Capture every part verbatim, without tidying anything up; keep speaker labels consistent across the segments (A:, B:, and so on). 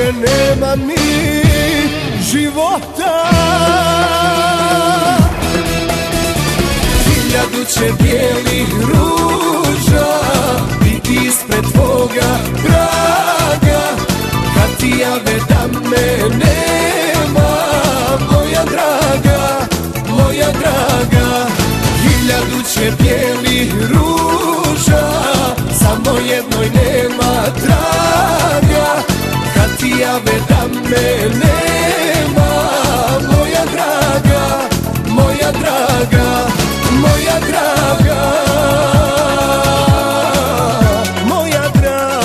A: tebe nema ni života. Hiljadu će bijelih ruža biti ispred tvoga praga, kad ti jave da me nema, moja draga, moja draga. Hiljadu će bijelih ruža, samo jednoj nema traga, kad ti jave da me nema, moja draga, moja draga, moja draga, moja draga.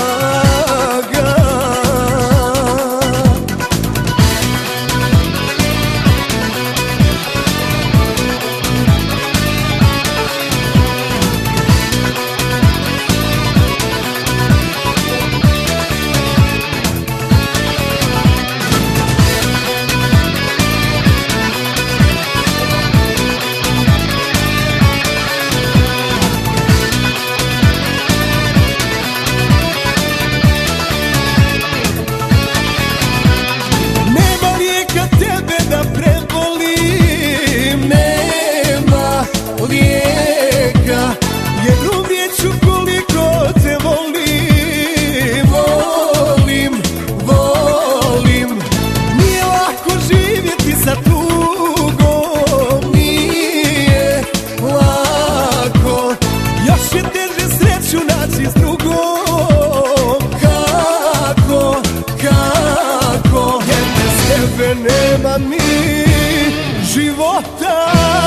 A: Nema ni života.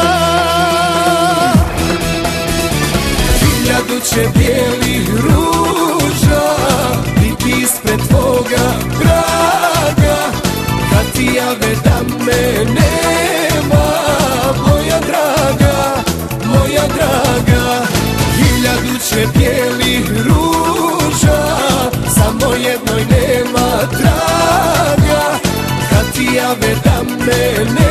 A: Hiljadu će bijelih ruža biti ispred tvoga praga, kad ti jave da me nema, moja draga, moja draga. Hiljadu će bijelih ruža, samo jednoj nema traga, kad ti jave da me nema.